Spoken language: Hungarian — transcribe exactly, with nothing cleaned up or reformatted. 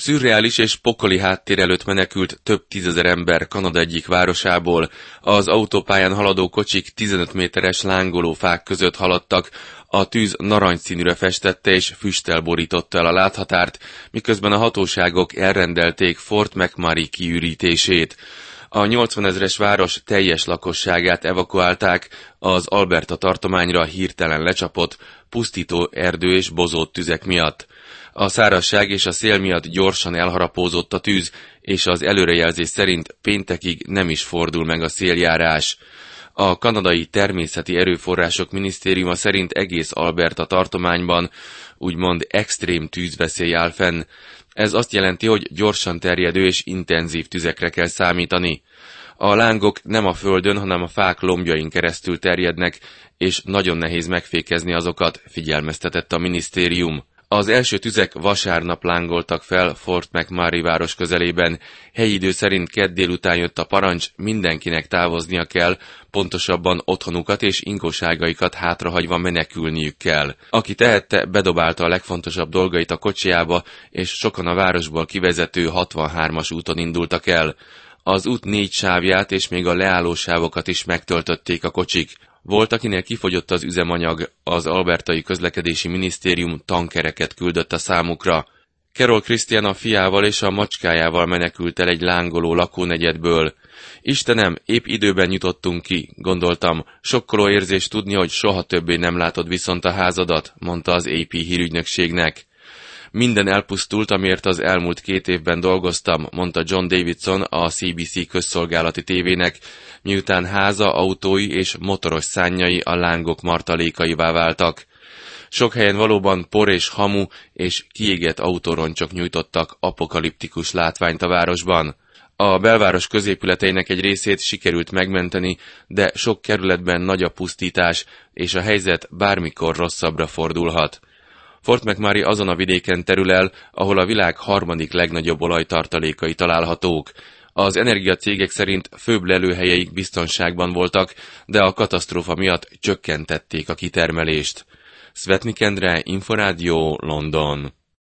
Szürreális és pokoli háttér előtt menekült több tízezer ember Kanada egyik városából. Az autópályán haladó kocsik tizenöt méteres lángoló fák között haladtak, a tűz narancsszínűre festette és füsttel borította el a láthatárt, miközben a hatóságok elrendelték Fort McMurray kiürítését. A nyolcvanezres város teljes lakosságát evakuálták, az Alberta tartományra hirtelen lecsapott, pusztító erdő és bozót tüzek miatt. A szárazság és a szél miatt gyorsan elharapózott a tűz, és az előrejelzés szerint péntekig nem is fordul meg a széljárás. A kanadai természeti erőforrások minisztériuma szerint egész Alberta tartományban úgymond extrém tűzveszély áll fenn. Ez azt jelenti, hogy gyorsan terjedő és intenzív tüzekre kell számítani. A lángok nem a földön, hanem a fák lombjain keresztül terjednek, és nagyon nehéz megfékezni azokat, figyelmeztetett a minisztérium. Az első tüzek vasárnap lángoltak fel Fort McMurray város közelében. Helyi idő szerint kedd délután jött a parancs, mindenkinek távoznia kell, pontosabban otthonukat és ingóságaikat hátrahagyva menekülniük kell. Aki tehette, bedobálta a legfontosabb dolgait a kocsijába, és sokan a városból kivezető hatvanhármas úton indultak el. Az út négy sávját és még a leállósávokat is megtöltötték a kocsik. Volt, akinek kifogyott az üzemanyag, az albertai közlekedési minisztérium tankereket küldött a számukra. Carol Christian a fiával és a macskájával menekült el egy lángoló lakónegyedből. Istenem, épp időben jutottunk ki, gondoltam, sokkoló érzés tudni, hogy soha többé nem látod viszont a házadat, mondta az á pé hírügynökségnek. Minden elpusztult, amiért az elmúlt két évben dolgoztam, mondta John Davidson a cé bé cé közszolgálati tévének, miután háza, autói és motoros szárnyai a lángok martalékaivá váltak. Sok helyen valóban por és hamu és kiégett autóroncsok nyújtottak apokaliptikus látványt a városban. A belváros középületeinek egy részét sikerült megmenteni, de sok kerületben nagy a pusztítás, és a helyzet bármikor rosszabbra fordulhat. Fort McMurray azon a vidéken terül el, ahol a világ harmadik legnagyobb olajtartalékai találhatók. Az energiacégek szerint főbb lelőhelyeik biztonságban voltak, de a katasztrófa miatt csökkentették a kitermelést. Svetnik Endre, Inforádió, London.